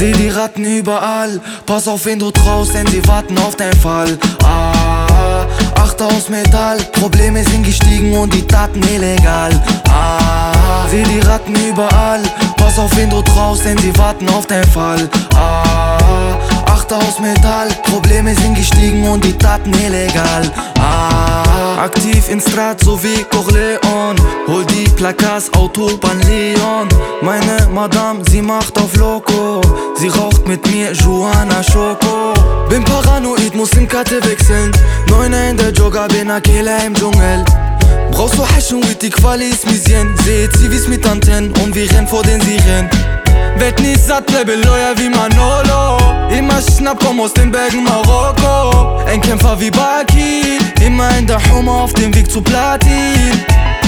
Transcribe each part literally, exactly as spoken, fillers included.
Seh die Ratten überall, pass auf wen du traust, denn sie warten auf deinen Fall. Ah, achte aus Metall, Probleme sind gestiegen und die Taten illegal. Ah, seh die Ratten überall, pass auf wen du traust, denn sie warten auf deinen Fall. Ah, achte aus Metall, Probleme sind gestiegen und die Taten illegal. Ah, aktiv in Strat so wie Corleone, hol die Plakats, Autobahn Leon. Meine Madame, sie macht auf Loco, sie raucht mit mir Johanna Schoko. Bin paranoid, muss SIM-Karte wechseln, Neuner in der Jogger, bin Akela im Dschungel. Brauchst du Hasch und Weed, die Quali ist Misien. Seht Zivis mit Antennen und wir rennen vor den Siren. Werd nicht satt, bleibe loyal wie Manolo. Immer schnapp, komm aus den Bergen Marokko. Ein Kämpfer wie Baki, immer in der Hummer auf dem Weg zu Platin.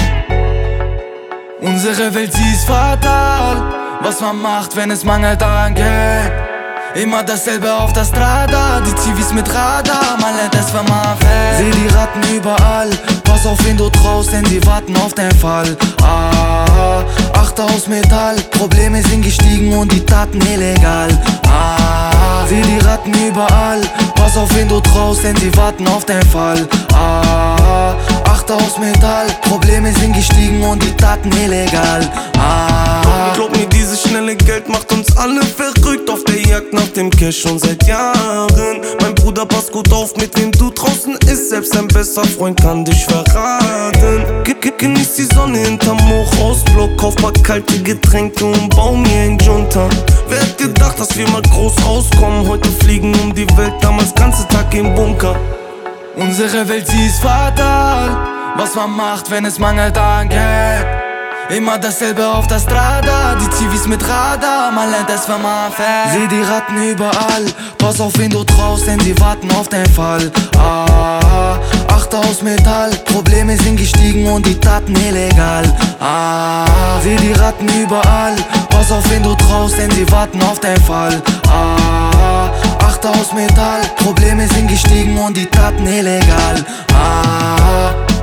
Unsere Welt, sie ist fatal. Was man macht, wenn es mangelt an Geld. Immer dasselbe auf der Strada, die Zivis mit Radar, man lernt es, wenn man fällt. Seh die Ratten überall, pass auf wen du traust, denn sie warten auf deinen Fall. Ah, achte aus Metall, Probleme sind gestiegen und die Taten illegal. Ah, seh die Ratten überall, pass auf wen du traust, denn sie warten auf deinen Fall. Ah, achte aus Metall, Probleme sind gestiegen und die Taten illegal. Ah, glaub mir, dieses schnelle Geld macht uns alle verrückt, auf der Jagd nach dem Cash schon seit Jahren. Mein Bruder, pass gut auf, mit wem du draußen ist, selbst ein bester Freund kann dich verraten. Ge -ge Genieß die Sonne hinterm Hochhausblock, kauf paar kalte Getränke und bau mir ein Junta. Wer hätte gedacht, dass wir mal groß rauskommen, heute fliegen um die Welt, damals ganze Tag im Bunker. Unsere Welt, sie ist fatal, was man macht, wenn es mangelt an Geld. Immer dasselbe auf der Strada, die Zivis mit Radar, man lernt es, wenn man fährt. Seh die Ratten überall, pass auf wen du traust, denn sie warten auf deinen Fall. Ah, achte aus Metall, Probleme sind gestiegen und die Taten illegal. Ah, seh die Ratten überall, pass auf wen du traust, denn sie warten auf deinen Fall. Ah, achte aus Metall, Probleme sind gestiegen und die Taten illegal. Ah.